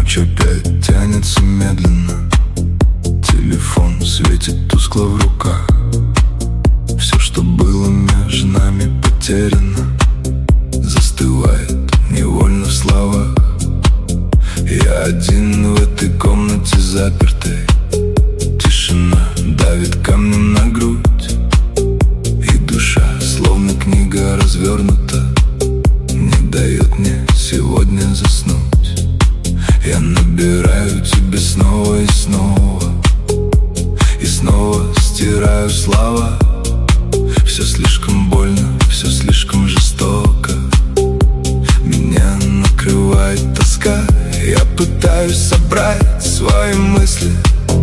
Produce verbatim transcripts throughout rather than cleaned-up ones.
Ночь опять тянется медленно, телефон светит тускло в руках. Все, что было между нами, потеряно, застывает невольно в словах. Я один в этой комнате запертой, тишина давит камнем на грудь, и душа, словно книга развернута, не дает мне сегодня заснуть. Я набираю тебя снова и снова, и снова стираю слова. Все слишком больно, все слишком жестоко, меня накрывает тоска. Я пытаюсь собрать свои мысли,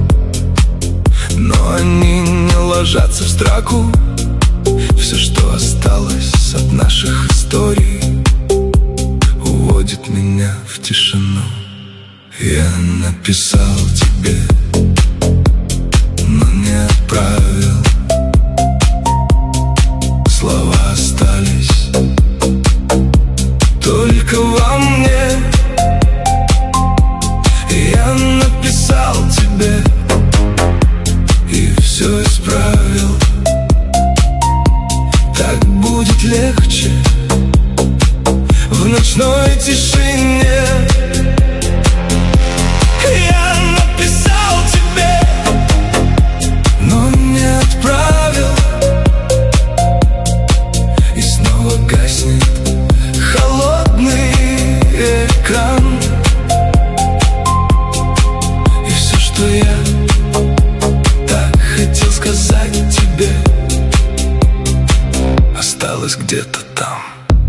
но они не ложатся в строку. Все, что осталось от наших историй, уводит меня в тишину. Я написал тебе, но не отправил. Слова остались только во мне. Я написал тебе и все исправил. Так будет легче в ночной тишине. Я написал тебе, но не отправил, и снова гаснет холодный экран. И все, что я так хотел сказать тебе, осталось где-то там.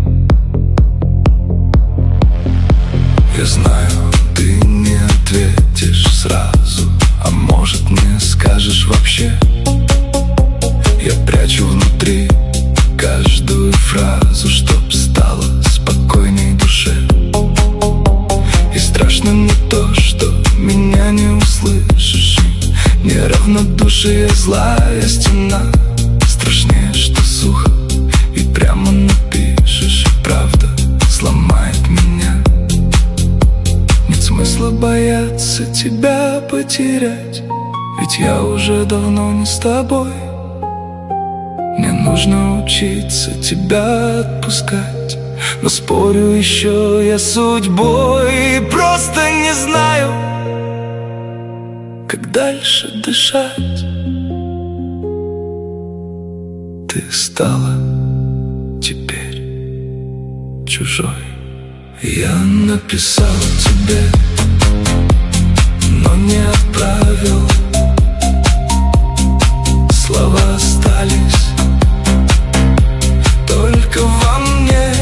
Я знаю, ты не ответишь сразу, а может не скажешь вообще. Я прячу внутри каждую фразу, чтоб стало спокойней душе. И страшно не то, что меня не услышишь, неравнодушие, злая стена. Страшнее, что сухо и прямо напишешь, и правда сломает меня. Нет смысла бояться тебя потерять, ведь я уже давно не с тобой. Мне нужно учиться тебя отпускать, но спорю еще я с судьбой, и просто не знаю, как дальше дышать. Ты стала теперь чужой. Я написал тебе, но не отправил. Слова остались только во мне.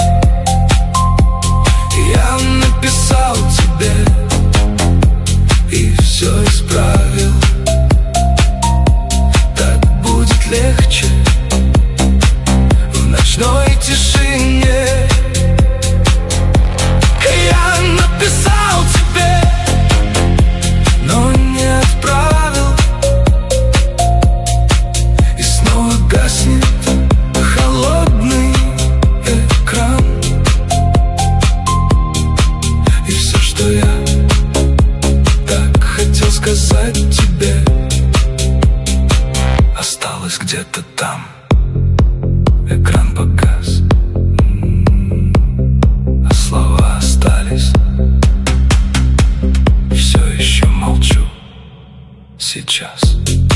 Я написал тебе и все исправил. Так будет легче в ночной тишине. Я написал тебе, но не отправил, и снова гаснет холодный экран. И все, что я так хотел сказать тебе, осталось где-то там. Экран погас, а слова остались. Все еще молчу сейчас.